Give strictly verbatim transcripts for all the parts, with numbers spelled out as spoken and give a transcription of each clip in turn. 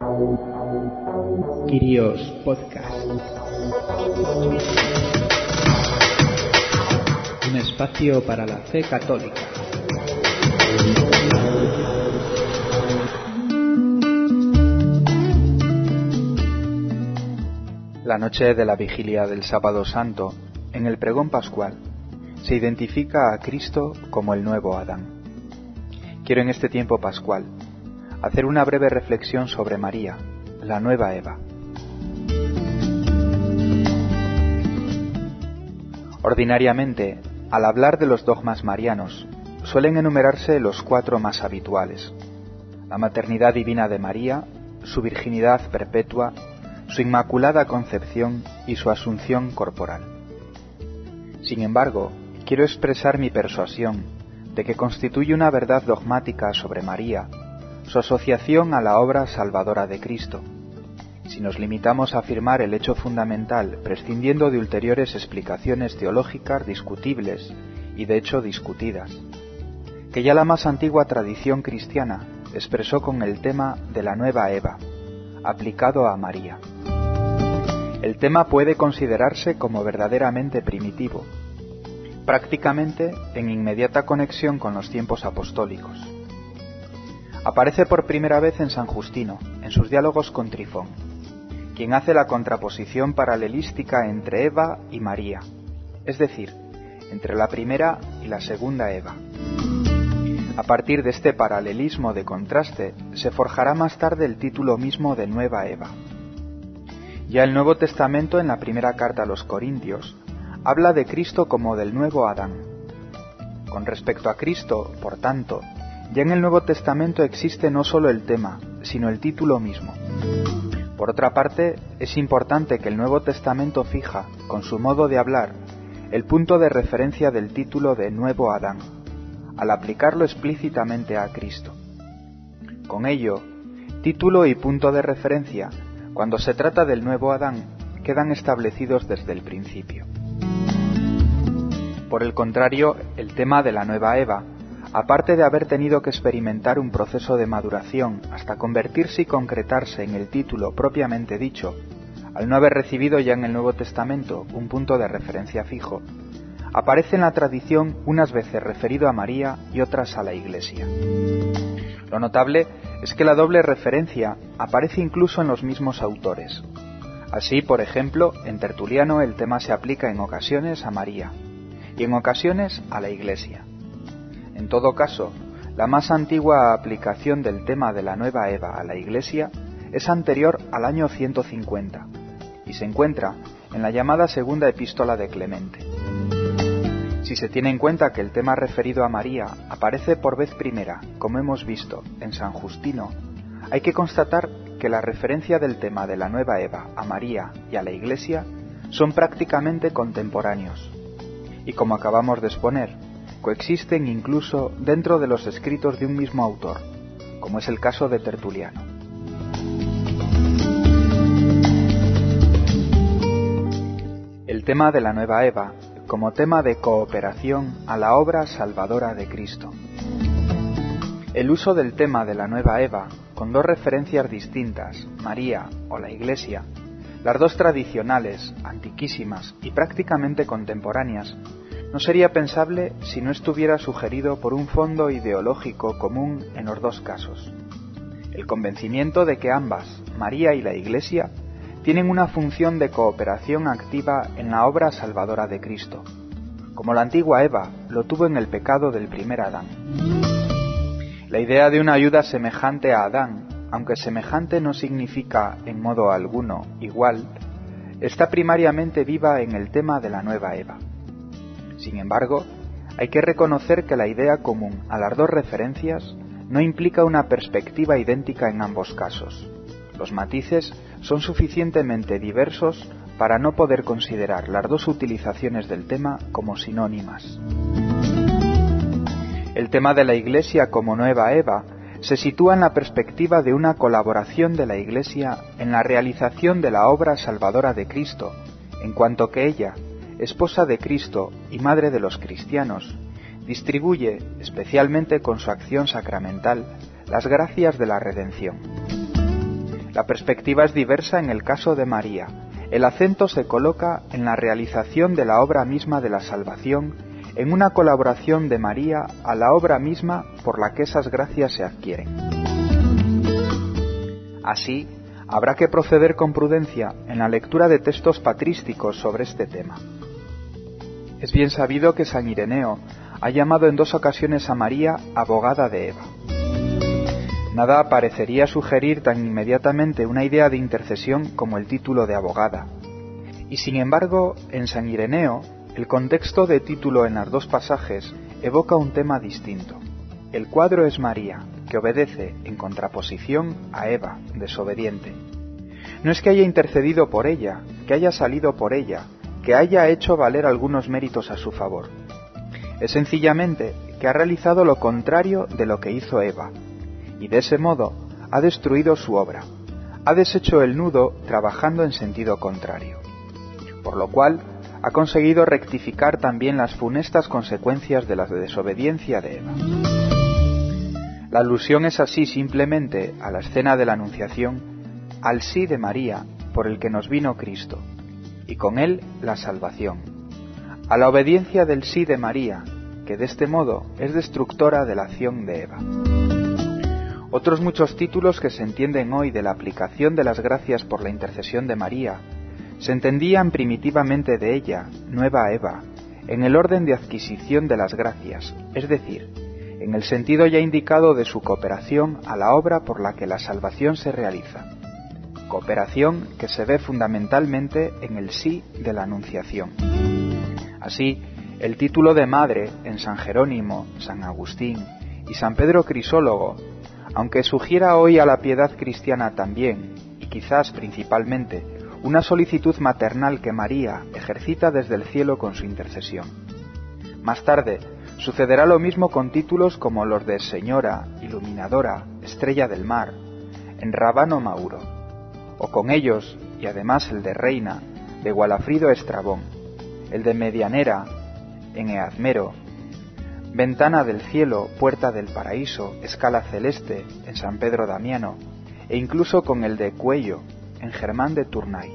Kyrios Podcast. Un espacio para la fe católica. La noche de la vigilia del Sábado Santo, en el pregón pascual, se identifica a Cristo como el nuevo Adán. Quiero en este tiempo pascual hacer una breve reflexión sobre María, la nueva Eva. Ordinariamente, al hablar de los dogmas marianos, suelen enumerarse los cuatro más habituales: la maternidad divina de María, su virginidad perpetua, su inmaculada concepción y su asunción corporal. Sin embargo, quiero expresar mi persuasión de que constituye una verdad dogmática sobre María su asociación a la obra salvadora de Cristo, si nos limitamos a afirmar el hecho fundamental prescindiendo de ulteriores explicaciones teológicas discutibles y de hecho discutidas, que ya la más antigua tradición cristiana expresó con el tema de la nueva Eva, aplicado a María. El tema puede considerarse como verdaderamente primitivo, prácticamente en inmediata conexión con los tiempos apostólicos. Aparece por primera vez en San Justino, en sus diálogos con Trifón, quien hace la contraposición paralelística entre Eva y María, es decir, entre la primera y la segunda Eva. A partir de este paralelismo de contraste, se forjará más tarde el título mismo de Nueva Eva. Ya el Nuevo Testamento, en la primera carta a los Corintios, habla de Cristo como del nuevo Adán. Con respecto a Cristo, por tanto, ya en el Nuevo Testamento existe no solo el tema, sino el título mismo. Por otra parte, es importante que el Nuevo Testamento fija, con su modo de hablar, el punto de referencia del título de Nuevo Adán, al aplicarlo explícitamente a Cristo. Con ello, título y punto de referencia, cuando se trata del nuevo Adán, quedan establecidos desde el principio. Por el contrario, el tema de la nueva Eva, aparte de haber tenido que experimentar un proceso de maduración hasta convertirse y concretarse en el título propiamente dicho, al no haber recibido ya en el Nuevo Testamento un punto de referencia fijo, aparece en la tradición unas veces referido a María y otras a la Iglesia. Lo notable es que la doble referencia aparece incluso en los mismos autores. Así, por ejemplo, en Tertuliano el tema se aplica en ocasiones a María y en ocasiones a la Iglesia. En todo caso, la más antigua aplicación del tema de la nueva Eva a la Iglesia es anterior al año ciento cincuenta y se encuentra en la llamada Segunda Epístola de Clemente. Si se tiene en cuenta que el tema referido a María aparece por vez primera, como hemos visto, en San Justino, hay que constatar que la referencia del tema de la nueva Eva a María y a la Iglesia son prácticamente contemporáneos, y como acabamos de exponer, coexisten incluso dentro de los escritos de un mismo autor, como es el caso de Tertuliano. El tema de la nueva Eva como tema de cooperación a la obra salvadora de Cristo. El uso del tema de la nueva Eva, con dos referencias distintas, María o la Iglesia, las dos tradicionales, antiquísimas y prácticamente contemporáneas, no sería pensable si no estuviera sugerido por un fondo ideológico común en los dos casos: el convencimiento de que ambas, María y la Iglesia, tienen una función de cooperación activa en la obra salvadora de Cristo, como la antigua Eva lo tuvo en el pecado del primer Adán. La idea de una ayuda semejante a Adán, aunque semejante no significa en modo alguno igual, está primariamente viva en el tema de la nueva Eva. Sin embargo, hay que reconocer que la idea común a las dos referencias no implica una perspectiva idéntica en ambos casos. Los matices son suficientemente diversos para no poder considerar las dos utilizaciones del tema como sinónimas. El tema de la Iglesia como nueva Eva se sitúa en la perspectiva de una colaboración de la Iglesia en la realización de la obra salvadora de Cristo, en cuanto que ella, esposa de Cristo y madre de los cristianos, distribuye, especialmente con su acción sacramental, las gracias de la redención. La perspectiva es diversa en el caso de María. El acento se coloca en la realización de la obra misma de la salvación, en una colaboración de María a la obra misma por la que esas gracias se adquieren. Así, habrá que proceder con prudencia en la lectura de textos patrísticos sobre este tema. Es bien sabido que San Ireneo ha llamado en dos ocasiones a María abogada de Eva. Nada parecería sugerir tan inmediatamente una idea de intercesión como el título de abogada. Y sin embargo, en San Ireneo, el contexto de título en las dos pasajes evoca un tema distinto. El cuadro es María, que obedece en contraposición a Eva, desobediente. No es que haya intercedido por ella, que haya salido por ella, que haya hecho valer algunos méritos a su favor. Es sencillamente que ha realizado lo contrario de lo que hizo Eva, y de ese modo ha destruido su obra, ha deshecho el nudo trabajando en sentido contrario, por lo cual ha conseguido rectificar también las funestas consecuencias de la desobediencia de Eva. La alusión es así simplemente a la escena de la Anunciación, al sí de María por el que nos vino Cristo, y con él la salvación, a la obediencia del sí de María, que de este modo es destructora de la acción de Eva. Otros muchos títulos que se entienden hoy de la aplicación de las gracias por la intercesión de María se entendían primitivamente de ella, nueva Eva, en el orden de adquisición de las gracias, es decir, en el sentido ya indicado de su cooperación a la obra por la que la salvación se realiza, cooperación que se ve fundamentalmente en el sí de la Anunciación. Así, el título de madre en San Jerónimo, San Agustín y San Pedro Crisólogo, aunque sugiera hoy a la piedad cristiana también, y quizás principalmente, una solicitud maternal que María ejercita desde el cielo con su intercesión. Más tarde, sucederá lo mismo con títulos como los de Señora, Iluminadora, Estrella del Mar, en Rábano Mauro, o con ellos, y además el de Reina, de Gualafrido Estrabón, el de Medianera, en Eazmero, Ventana del cielo, puerta del paraíso, escala celeste, en San Pedro Damiano, e incluso con el de Cuello, en Germán de Tournai.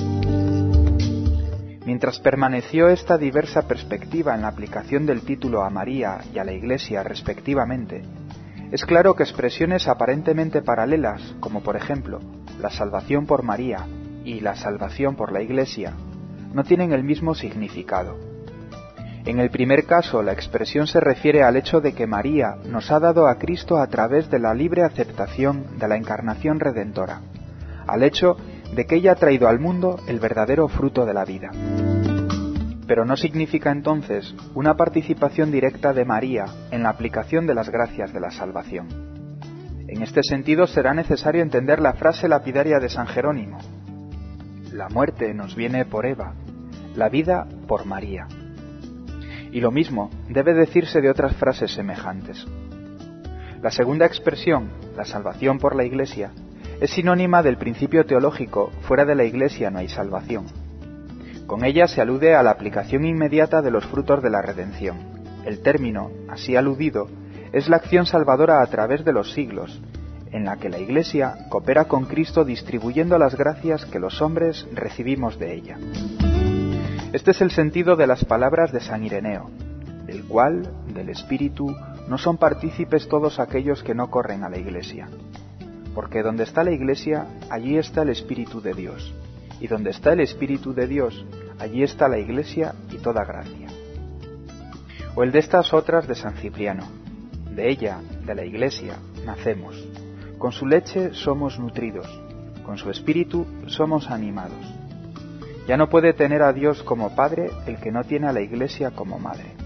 Mientras permaneció esta diversa perspectiva en la aplicación del título a María y a la Iglesia respectivamente, es claro que expresiones aparentemente paralelas, como por ejemplo la salvación por María y la salvación por la Iglesia, no tienen el mismo significado. En el primer caso, la expresión se refiere al hecho de que María nos ha dado a Cristo a través de la libre aceptación de la encarnación redentora, al hecho de que ella ha traído al mundo el verdadero fruto de la vida. Pero no significa entonces una participación directa de María en la aplicación de las gracias de la salvación. En este sentido será necesario entender la frase lapidaria de San Jerónimo: la muerte nos viene por Eva, la vida por María. Y lo mismo debe decirse de otras frases semejantes. La segunda expresión, la salvación por la Iglesia, es sinónima del principio teológico: fuera de la Iglesia no hay salvación. Con ella se alude a la aplicación inmediata de los frutos de la redención. El término, así aludido, es la acción salvadora a través de los siglos, en la que la Iglesia coopera con Cristo distribuyendo las gracias que los hombres recibimos de ella. Este es el sentido de las palabras de San Ireneo, del cual, del Espíritu, no son partícipes todos aquellos que no corren a la Iglesia. Porque donde está la Iglesia, allí está el Espíritu de Dios, y donde está el Espíritu de Dios, allí está la Iglesia y toda gracia. O el de estas otras de San Cipriano: de ella, de la Iglesia, nacemos, con su leche somos nutridos, con su Espíritu somos animados. Ya no puede tener a Dios como Padre el que no tiene a la Iglesia como Madre.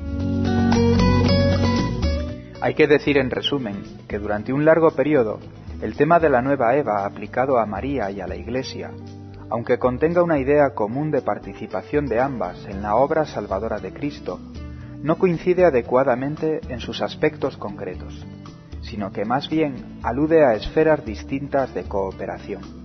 Hay que decir en resumen que durante un largo periodo el tema de la nueva Eva aplicado a María y a la Iglesia, aunque contenga una idea común de participación de ambas en la obra salvadora de Cristo, no coincide adecuadamente en sus aspectos concretos, sino que más bien alude a esferas distintas de cooperación.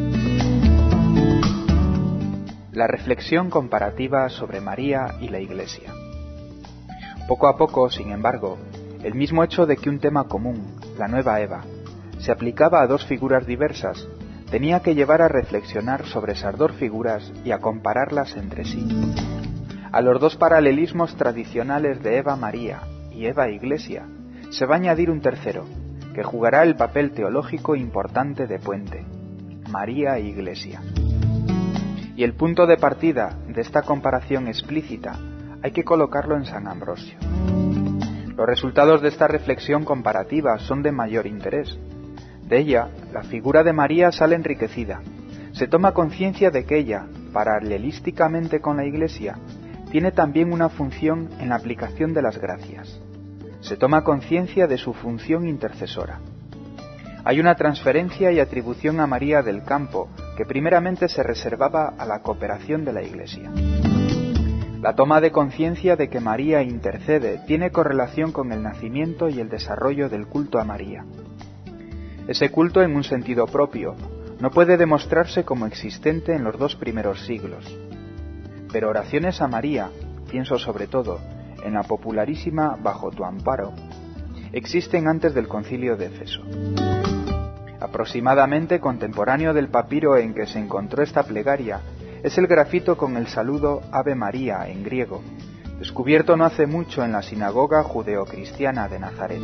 La reflexión comparativa sobre María y la Iglesia. Poco a poco, sin embargo, el mismo hecho de que un tema común, la nueva Eva, se aplicaba a dos figuras diversas, tenía que llevar a reflexionar sobre esas dos figuras y a compararlas entre sí. A los dos paralelismos tradicionales de Eva María y Eva Iglesia se va a añadir un tercero, que jugará el papel teológico importante de puente: María e Iglesia. Y el punto de partida de esta comparación explícita hay que colocarlo en San Ambrosio. Los resultados de esta reflexión comparativa son de mayor interés. De ella, la figura de María sale enriquecida. Se toma conciencia de que ella, paralelísticamente con la Iglesia, tiene también una función en la aplicación de las gracias. Se toma conciencia de su función intercesora. Hay una transferencia y atribución a María del campo que primeramente se reservaba a la cooperación de la Iglesia. La toma de conciencia de que María intercede tiene correlación con el nacimiento y el desarrollo del culto a María. Ese culto, en un sentido propio, no puede demostrarse como existente en los dos primeros siglos. Pero oraciones a María, pienso sobre todo en la popularísima Bajo tu amparo, existen antes del Concilio de Éfeso. Aproximadamente contemporáneo del papiro en que se encontró esta plegaria es el grafito con el saludo Ave María en griego, descubierto no hace mucho en la sinagoga judeocristiana de Nazaret.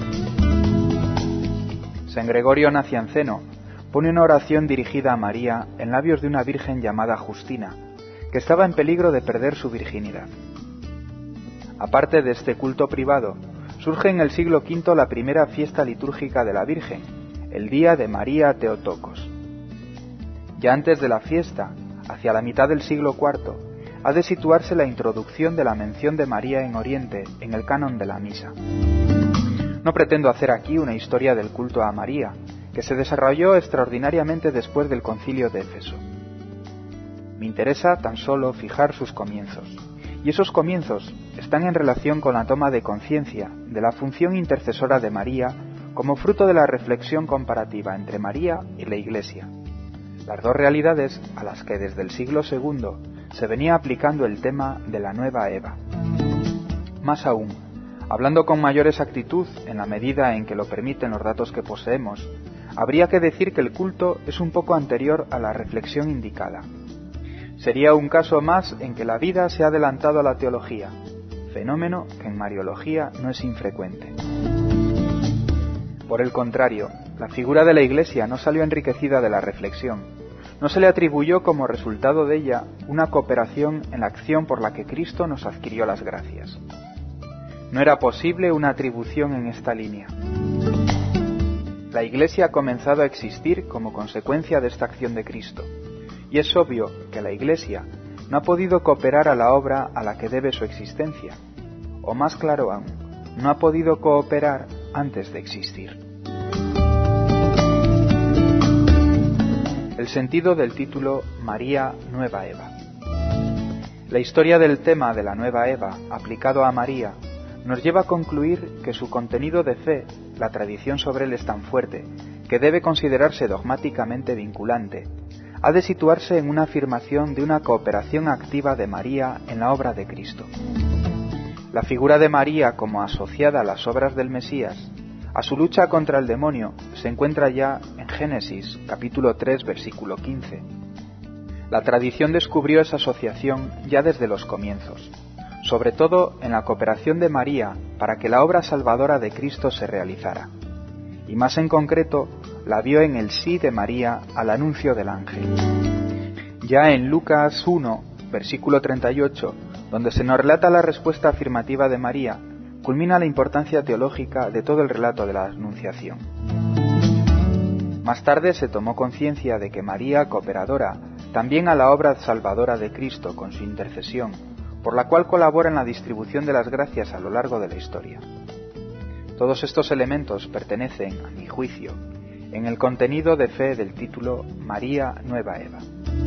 San Gregorio Nacianceno pone una oración dirigida a María en labios de una virgen llamada Justina, que estaba en peligro de perder su virginidad. Aparte de este culto privado, surge en el siglo quinto la primera fiesta litúrgica de la Virgen, el día de María Theotokos. Ya antes de la fiesta, hacia la mitad del siglo cuarto, ha de situarse la introducción de la mención de María en Oriente en el canon de la misa. No pretendo hacer aquí una historia del culto a María, que se desarrolló extraordinariamente después del Concilio de Éfeso. Me interesa tan solo fijar sus comienzos, y esos comienzos están en relación con la toma de conciencia de la función intercesora de María como fruto de la reflexión comparativa entre María y la Iglesia, las dos realidades a las que desde el siglo segundo se venía aplicando el tema de la nueva Eva. Más aún, hablando con mayor exactitud en la medida en que lo permiten los datos que poseemos, habría que decir que el culto es un poco anterior a la reflexión indicada. Sería un caso más en que la vida se ha adelantado a la teología, fenómeno que en Mariología no es infrecuente. Por el contrario, la figura de la Iglesia no salió enriquecida de la reflexión. No se le atribuyó como resultado de ella una cooperación en la acción por la que Cristo nos adquirió las gracias. No era posible una atribución en esta línea. La Iglesia ha comenzado a existir como consecuencia de esta acción de Cristo, y es obvio que la Iglesia no ha podido cooperar a la obra a la que debe su existencia, o más claro aún, no ha podido cooperar antes de existir. El sentido del título María Nueva Eva. La historia del tema de la nueva Eva aplicado a María nos lleva a concluir que su contenido de fe, la tradición sobre él es tan fuerte, que debe considerarse dogmáticamente vinculante, ha de situarse en una afirmación de una cooperación activa de María en la obra de Cristo. La figura de María como asociada a las obras del Mesías, a su lucha contra el demonio, se encuentra ya en Génesis, capítulo tres, versículo quince. La tradición descubrió esa asociación ya desde los comienzos, sobre todo en la cooperación de María para que la obra salvadora de Cristo se realizara, y más en concreto la vio en el sí de María al anuncio del ángel. Ya en Lucas uno, versículo treinta y ocho, donde se nos relata la respuesta afirmativa de María, culmina la importancia teológica de todo el relato de la Anunciación. Más tarde se tomó conciencia de que María, cooperadora también a la obra salvadora de Cristo con su intercesión, por la cual colabora en la distribución de las gracias a lo largo de la historia. Todos estos elementos pertenecen, a mi juicio, en el contenido de fe del título María Nueva Eva.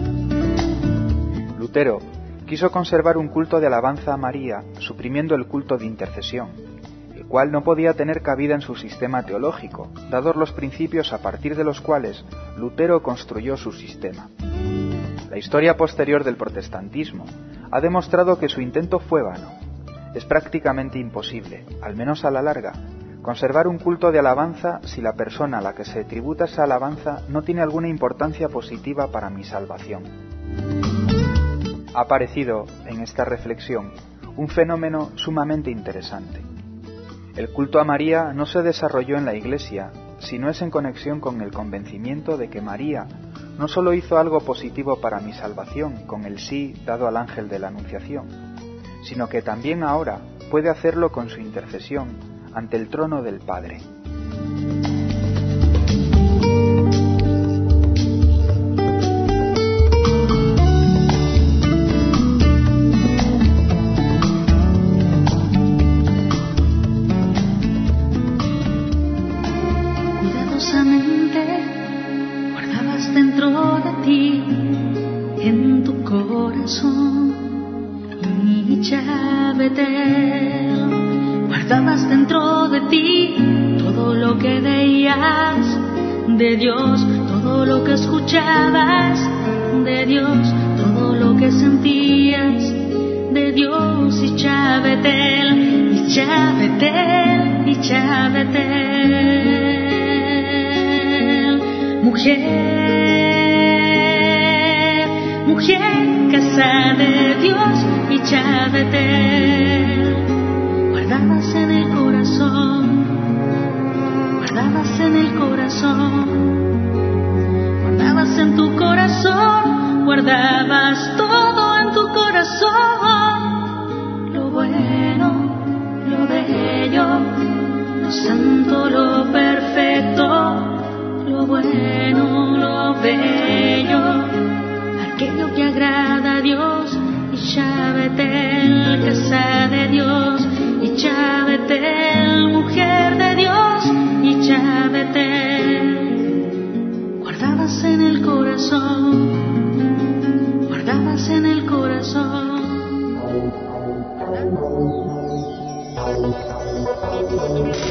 Lutero quiso conservar un culto de alabanza a María, suprimiendo el culto de intercesión, el cual no podía tener cabida en su sistema teológico, dados los principios a partir de los cuales Lutero construyó su sistema. La historia posterior del protestantismo ha demostrado que su intento fue vano. Es prácticamente imposible, al menos a la larga, Conservar un culto de alabanza si la persona a la que se tributa esa alabanza no tiene alguna importancia positiva para mi salvación. Ha aparecido en esta reflexión un fenómeno sumamente interesante. El culto a María no se desarrolló en la Iglesia, sino es en conexión con el convencimiento de que María no solo hizo algo positivo para mi salvación con el sí dado al ángel de la Anunciación, sino que también ahora puede hacerlo con su intercesión ante el trono del Padre. Guardabas dentro de ti todo lo que veías de Dios, todo lo que escuchabas de Dios, todo lo que sentías de Dios. Y Chavetel, y Chavetel, y Chavetel, mujer, mujer, casa de Dios. Y Chavetel, guardabas en el corazón, guardabas en el corazón, guardabas en tu corazón, guardabas todo en tu corazón, lo bueno, lo bello, lo santo, lo perfecto, lo bueno, lo bello, aquello que agrada a Dios. Y Chavetel, casa de Dios. Y Chavetel, mujer de Dios. Y Chavetel, guardabas en el corazón, guardabas en el corazón.